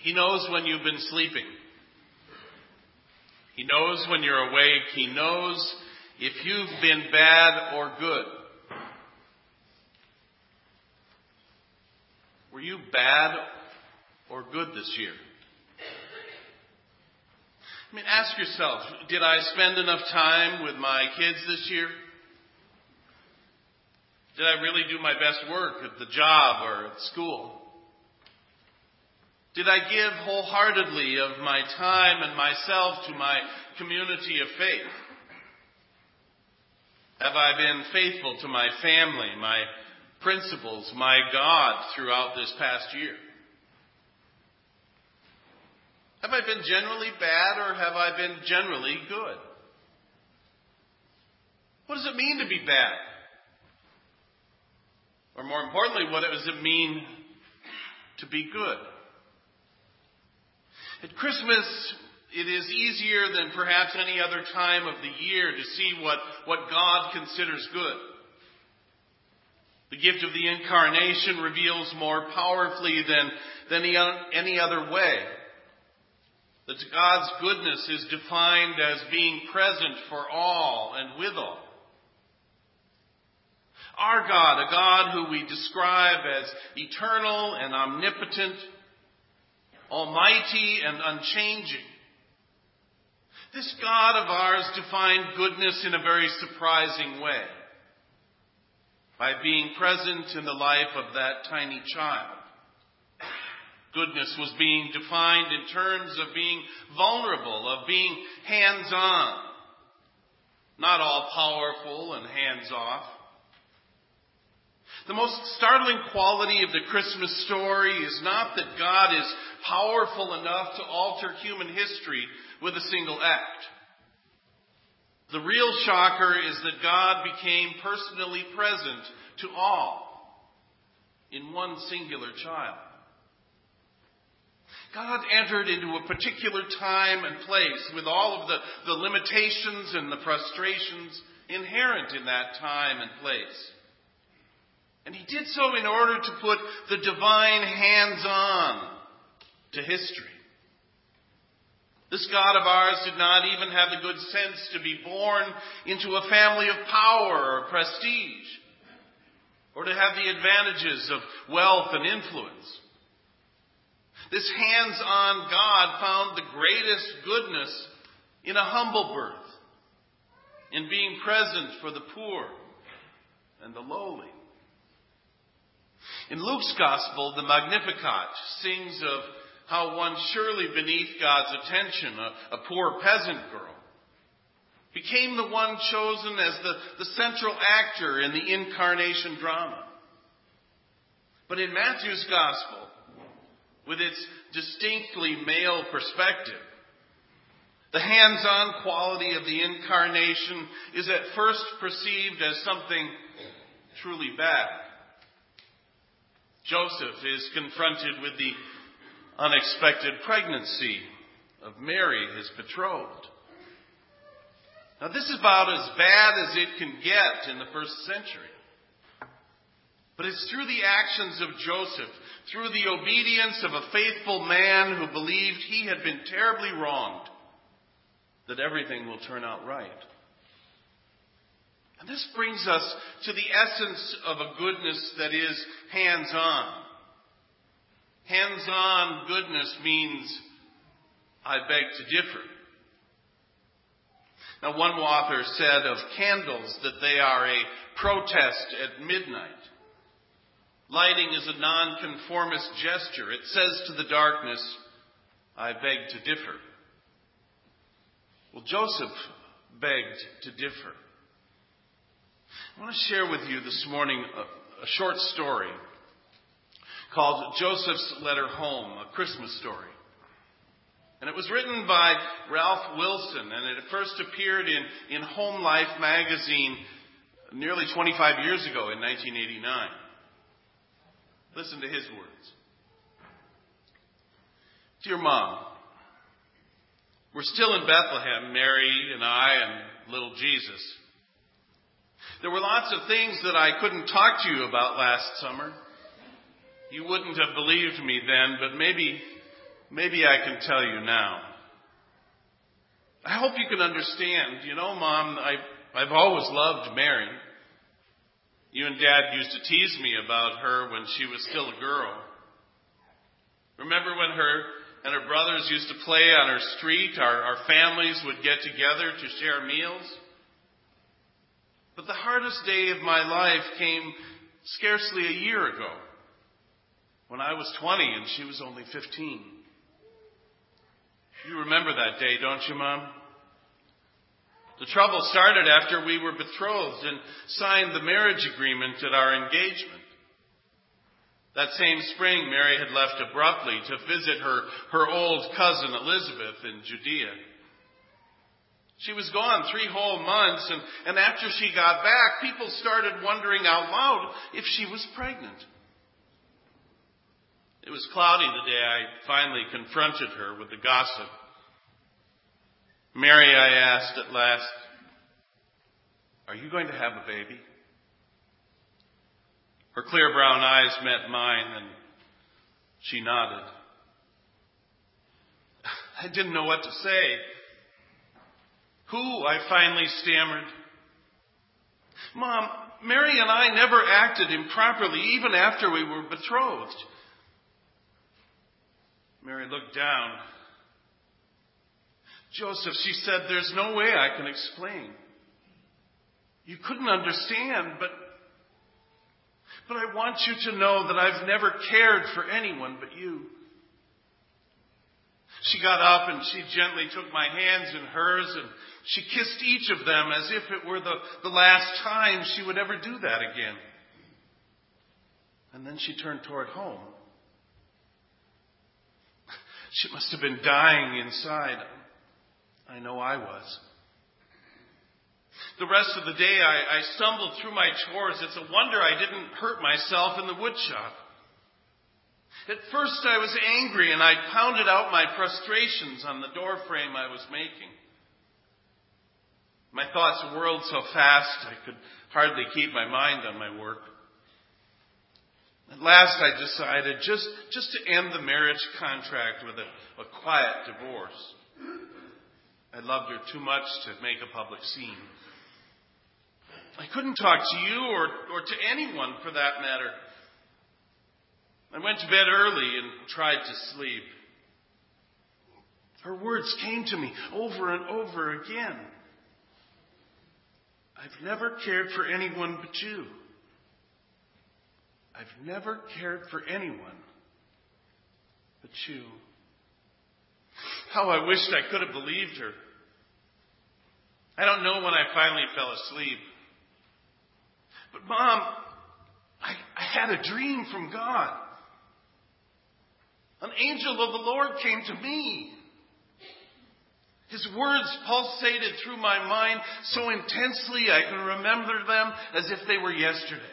He knows when you've been sleeping. He knows when you're awake. He knows if you've been bad or good. Were you bad or good this year? Ask yourself, did I spend enough time with my kids this year? Did I really do my best work at the job or at school? Did I give wholeheartedly of my time and myself to my community of faith? Have I been faithful to my family, my principles, my God throughout this past year? Have I been generally bad or have I been generally good? What does it mean to be bad? Or more importantly, what does it mean to be good? At Christmas, it is easier than perhaps any other time of the year to see what God considers good. The gift of the Incarnation reveals more powerfully than any other way that God's goodness is defined as being present for all and with all. Our God, a God who we describe as eternal and omnipotent, almighty and unchanging. This God of ours defined goodness in a very surprising way by being present in the life of that tiny child. Goodness was being defined in terms of being vulnerable, of being hands-on, not all-powerful and hands-off. The most startling quality of the Christmas story is not that God is powerful enough to alter human history with a single act. The real shocker is that God became personally present to all in one singular child. God entered into a particular time and place with all of the limitations and the frustrations inherent in that time and place. And he did so in order to put the divine hands-on to history. This God of ours did not even have the good sense to be born into a family of power or prestige, or to have the advantages of wealth and influence. This hands-on God found the greatest goodness in a humble birth, in being present for the poor and the lowly. In Luke's Gospel, the Magnificat sings of how one surely beneath God's attention, a poor peasant girl, became the one chosen as the central actor in the incarnation drama. But in Matthew's Gospel, with its distinctly male perspective, the hands-on quality of the incarnation is at first perceived as something truly bad. Joseph is confronted with the unexpected pregnancy of Mary, his betrothed. Now, this is about as bad as it can get in the first century. But it's through the actions of Joseph, through the obedience of a faithful man who believed he had been terribly wronged, that everything will turn out right. And this brings us to the essence of a goodness that is hands-on. Hands-on goodness means, I beg to differ. Now, one author said of candles that they are a protest at midnight. Lighting is a nonconformist gesture. It says to the darkness, I beg to differ. Well, Joseph begged to differ. I want to share with you this morning a short story called Joseph's Letter Home, a Christmas story. And it was written by Ralph Wilson, and it first appeared in Home Life magazine nearly 25 years ago in 1989. Listen to his words. Dear Mom, we're still in Bethlehem, Mary and I and little Jesus. There were lots of things that I couldn't talk to you about last summer. You wouldn't have believed me then, but maybe maybe I can tell you now. I hope you can understand. You know, Mom, I've always loved Mary. You and Dad used to tease me about her when she was still a girl. Remember when her and her brothers used to play on her street? Our families would get together to share meals. But the hardest day of my life came scarcely a year ago, when I was 20 and she was only 15. You remember that day, don't you, Mom? The trouble started after we were betrothed and signed the marriage agreement at our engagement. That same spring, Mary had left abruptly to visit her old cousin Elizabeth in Judea. She was gone 3 whole months, and after she got back, people started wondering out loud if she was pregnant. It was cloudy the day I finally confronted her with the gossip. Mary, I asked at last, "Are you going to have a baby?" Her clear brown eyes met mine, and she nodded. I didn't know what to say. "Who?" I finally stammered. "Mom, Mary and I never acted improperly, even after we were betrothed." Mary looked down. "Joseph," she said, "there's no way I can explain. You couldn't understand, but I want you to know that I've never cared for anyone but you." She got up and she gently took my hands in hers, and she kissed each of them as if it were the last time she would ever do that again. And then she turned toward home. She must have been dying inside. I know I was. The rest of the day, I stumbled through my chores. It's a wonder I didn't hurt myself in the wood shop. At first, I was angry, and I pounded out my frustrations on the door frame I was making. My thoughts whirled so fast, I could hardly keep my mind on my work. At last, I decided just to end the marriage contract with a quiet divorce. I loved her too much to make a public scene. I couldn't talk to you or to anyone for that matter. I went to bed early and tried to sleep. Her words came to me over and over again. "I've never cared for anyone but you. I've never cared for anyone but you." How I wished I could have believed her. I don't know when I finally fell asleep. But Mom, I had a dream from God. An angel of the Lord came to me. His words pulsated through my mind so intensely I can remember them as if they were yesterday.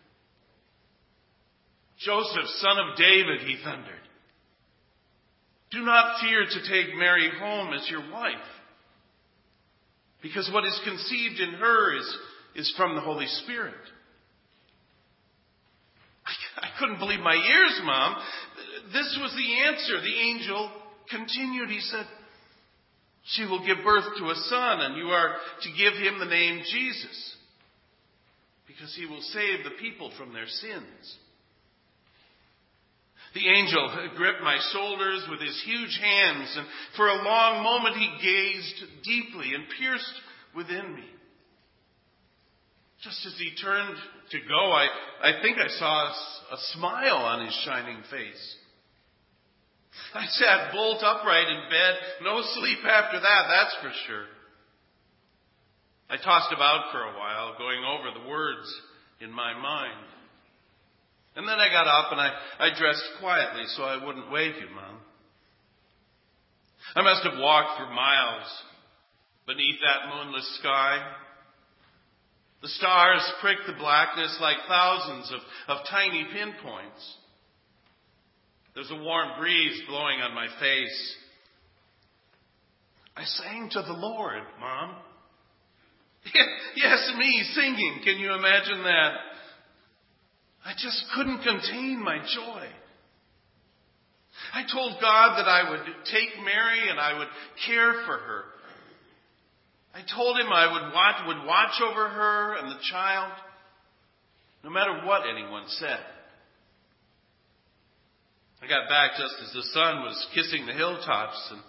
"Joseph, son of David," he thundered, "do not fear to take Mary home as your wife, because what is conceived in her is from the Holy Spirit." I couldn't believe my ears, Mom. This was the answer. The angel continued. He said, "She will give birth to a son, and you are to give him the name Jesus, because he will save the people from their sins." The angel gripped my shoulders with his huge hands, and for a long moment he gazed deeply and pierced within me. Just as he turned to go, I think I saw a smile on his shining face. I sat bolt upright in bed. No sleep after that, that's for sure. I tossed about for a while, going over the words in my mind. And then I got up and I dressed quietly so I wouldn't wake you, Mom. I must have walked for miles beneath that moonless sky. The stars pricked the blackness like thousands of tiny pinpoints. There's a warm breeze blowing on my face. I sang to the Lord, Mom. Yes, me singing. Can you imagine that? I just couldn't contain my joy. I told God that I would take Mary and I would care for her. I told him I would watch over her and the child, no matter what anyone said. I got back just as the sun was kissing the hilltops, and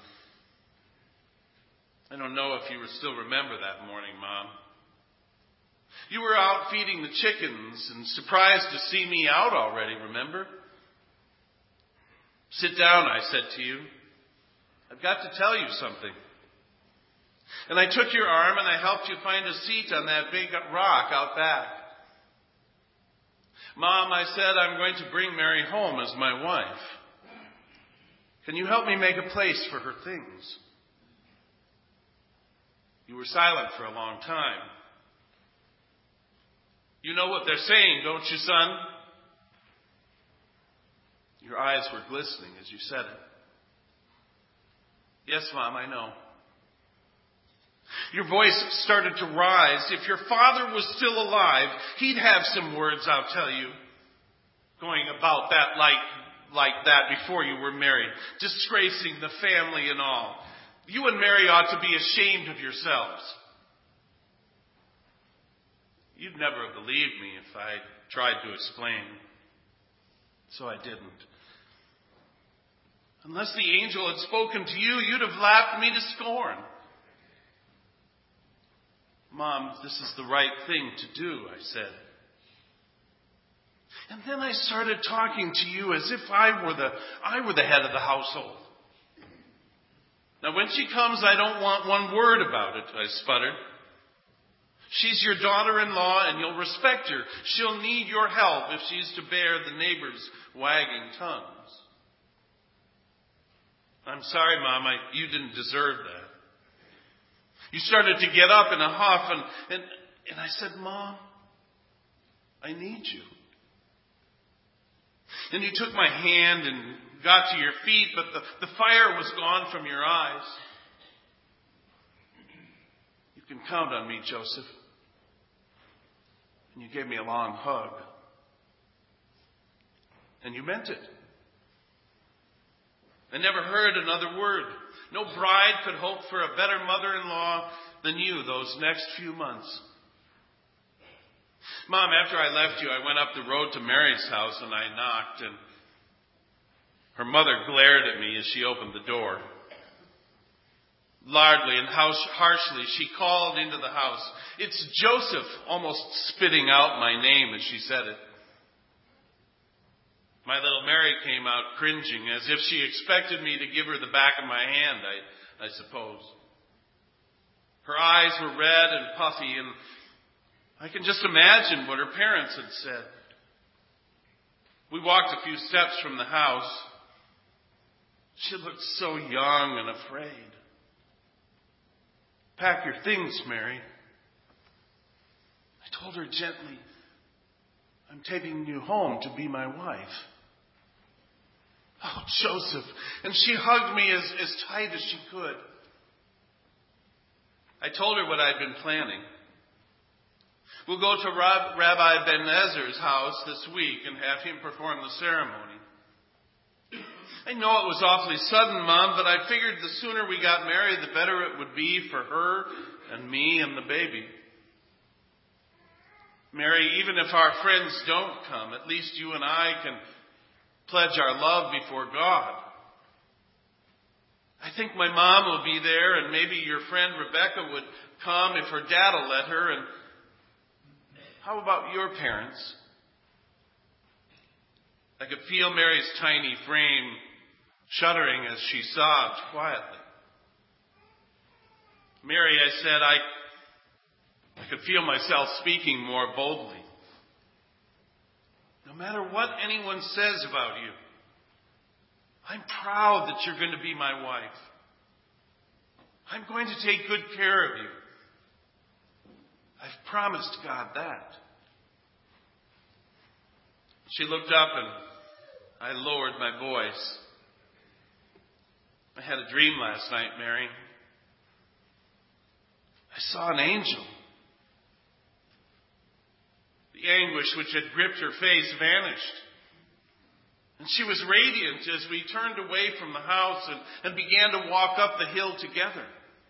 I don't know if you still remember that morning, Mom. You were out feeding the chickens and surprised to see me out already, remember? Sit down, I said to you. I've got to tell you something. And I took your arm and I helped you find a seat on that big rock out back. Mom, I said, I'm going to bring Mary home as my wife. Can you help me make a place for her things? You were silent for a long time. You know what they're saying, don't you, son? Your eyes were glistening as you said it. Yes, Mom, I know. Your voice started to rise. If your father was still alive, he'd have some words, I'll tell you, going about that like that before you were married, disgracing the family and all. You and Mary ought to be ashamed of yourselves. You'd never have believed me if I tried to explain. So I didn't. Unless the angel had spoken to you, you'd have laughed me to scorn. Mom, this is the right thing to do, I said. And then I started talking to you as if I were the head of the household. Now when she comes, I don't want one word about it, I sputtered. She's your daughter-in-law and you'll respect her. She'll need your help if she's to bear the neighbors' wagging tongues. I'm sorry, Mom, you didn't deserve that. You started to get up in a huff and I said, Mom, I need you. And you took my hand and got to your feet, but the fire was gone from your eyes. You can count on me, Joseph. And you gave me a long hug. And you meant it. I never heard another word. No bride could hope for a better mother-in-law than you those next few months. Mom, after I left you, I went up the road to Mary's house and I knocked, and her mother glared at me as she opened the door. Loudly and harshly, she called into the house. It's Joseph, almost spitting out my name as she said it. My little Mary came out cringing, as if she expected me to give her the back of my hand, I suppose. Her eyes were red and puffy, and I can just imagine what her parents had said. We walked a few steps from the house. She looked so young and afraid. Pack your things, Mary. I told her gently, I'm taking you home to be my wife. Oh, Joseph. And she hugged me as tight as she could. I told her what I'd been planning. We'll go to Rabbi Ben Ezra's house this week and have him perform the ceremony. I know it was awfully sudden, Mom, but I figured the sooner we got married, the better it would be for her and me and the baby. Mary, even if our friends don't come, at least you and I can pledge our love before God. I think my mom will be there, and maybe your friend Rebecca would come if her dad will let her. And how about your parents? I could feel Mary's tiny frame shuddering as she sobbed quietly. Mary, I said, I could feel myself speaking more boldly. No matter what anyone says about you, I'm proud that you're going to be my wife. I'm going to take good care of you. I've promised God that. She looked up and I lowered my voice. I had a dream last night, Mary. I saw an angel. The anguish which had gripped her face vanished. And she was radiant as we turned away from the house and began to walk up the hill together.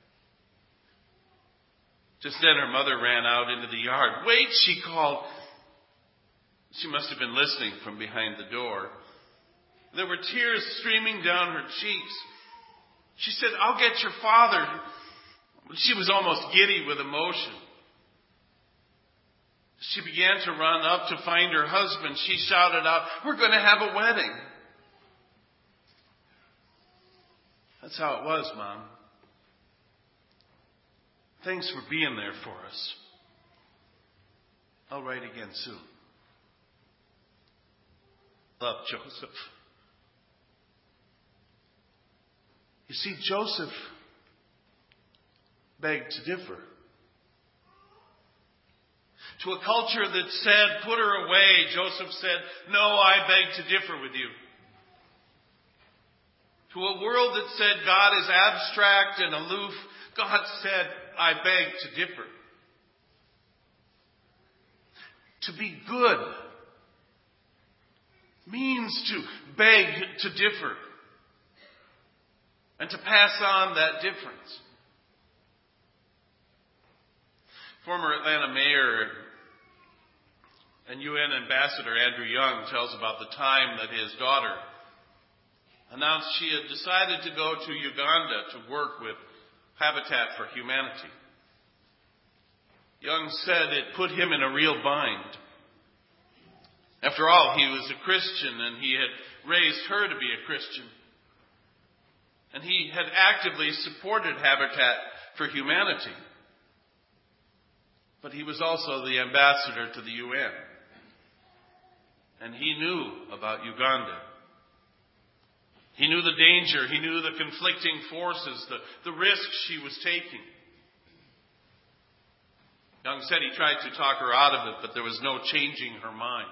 Just then her mother ran out into the yard. "Wait," she called. She must have been listening from behind the door. There were tears streaming down her cheeks. She said, "I'll get your father." She was almost giddy with emotion. She began to run up to find her husband. She shouted out, "We're going to have a wedding." That's how it was, Mom. Thanks for being there for us. I'll write again soon. Love, Joseph. You see, Joseph begged to differ. To a culture that said, "Put her away," Joseph said, "No, I beg to differ with you." To a world that said God is abstract and aloof, God said, "I beg to differ." To be good means to beg to differ and to pass on that difference. Former Atlanta mayor and UN Ambassador Andrew Young tells about the time that his daughter announced she had decided to go to Uganda to work with Habitat for Humanity. Young said it put him in a real bind. After all, he was a Christian and he had raised her to be a Christian. And he had actively supported Habitat for Humanity. But he was also the ambassador to the UN. And he knew about Uganda. He knew the danger. He knew the conflicting forces, the risks she was taking. Young said he tried to talk her out of it, but there was no changing her mind.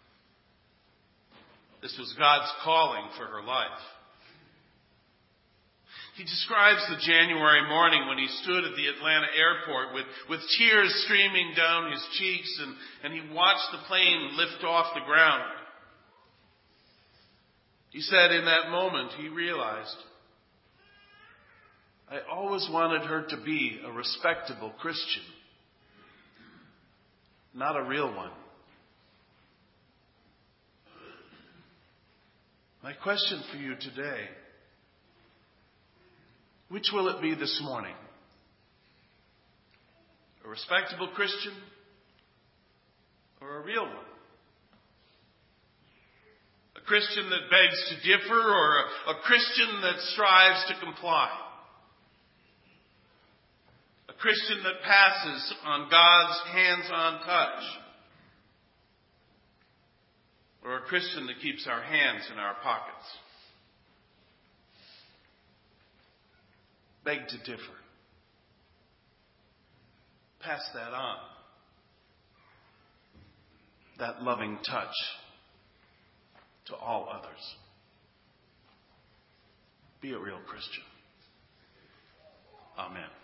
This was God's calling for her life. He describes the January morning when he stood at the Atlanta airport with tears streaming down his cheeks and he watched the plane lift off the ground. He said in that moment he realized, "I always wanted her to be a respectable Christian, not a real one." My question for you today, which will it be this morning? A respectable Christian or a real one? A Christian that begs to differ or a Christian that strives to comply? A Christian that passes on God's hands-on touch? Or a Christian that keeps our hands in our pockets? Beg to differ. Pass that on. That loving touch to all others. Be a real Christian. Amen.